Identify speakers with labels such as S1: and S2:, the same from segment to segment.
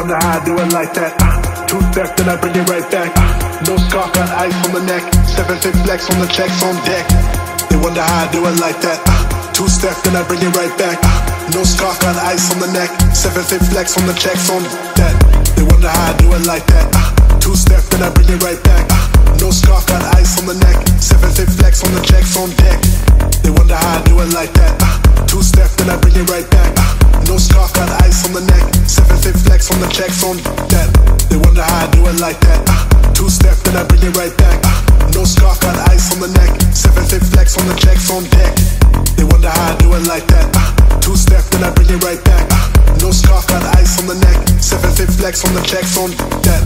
S1: wonder how I do it like that. Two step, then I bring it right back. No scarf, got ice on the neck. 7-6 flex on the checks on deck. They wonder how I do it like that. Two step, then I bring it right back. No scarf, got ice on the neck. 7-6 flex on the checks on that. They wonder how I do it like that. Two step, then I bring it right back. No scarf, got ice on the neck. 7-6 flex on the checks on deck. They wonder how I do it like that. Two step, then I bring it right back. No scarf, got ice on the neck. 7-6 flex on the checks on that. They wonder how I do it like that. Two step, then I bring it right back. No scarf, got ice on the neck. 7-6 flex on the checks on deck. They wonder how I do it like that. Two step, then I bring it right back. No scarf, got ice on the neck. 7-6 flex on the checks on that.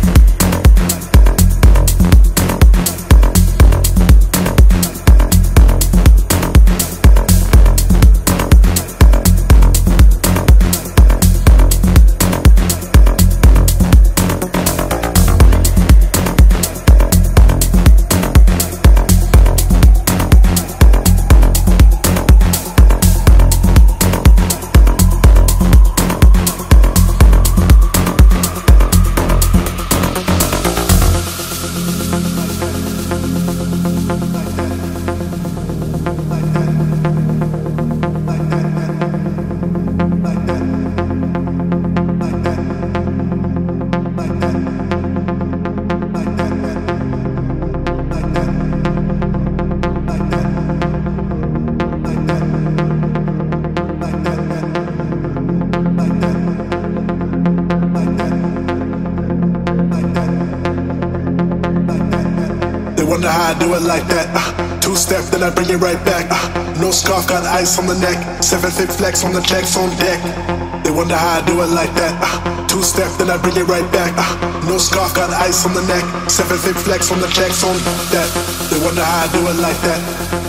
S1: Wonder how I do it like that. Two step, then I bring it right back. No scarf, got ice on the neck. 7-6 flex on the checks on deck. They wonder how I do it like that. Two step, then I bring it right back. No scarf, got ice on the neck. 7-6 flex on the checks on that. They wonder how I do it like that.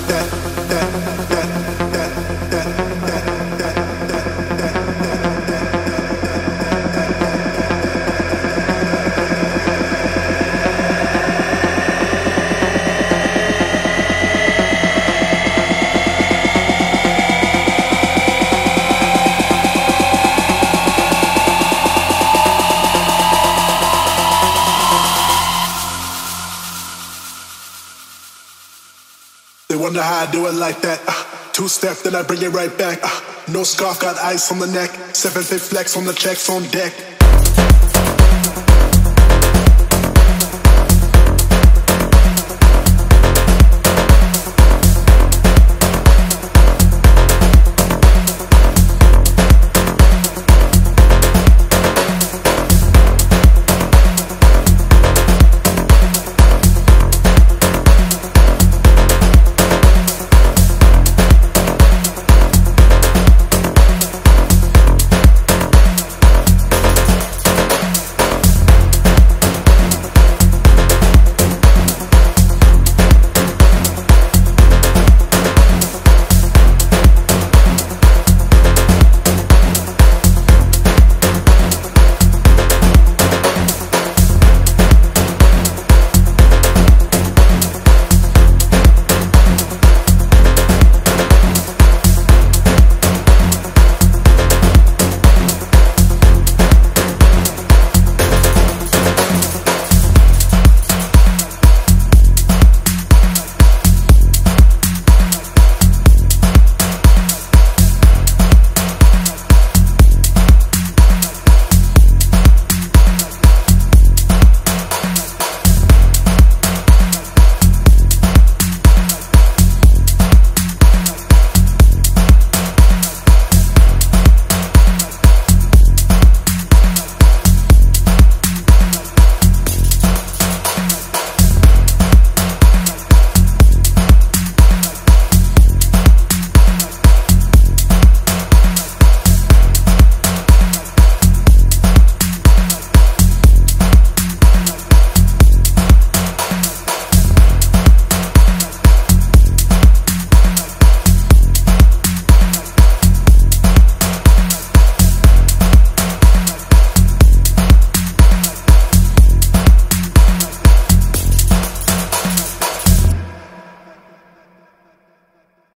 S1: They wonder how I do it like that. Two step, then I bring it right back. No scarf, got ice on the neck. 7-6 flex on the checks on deck.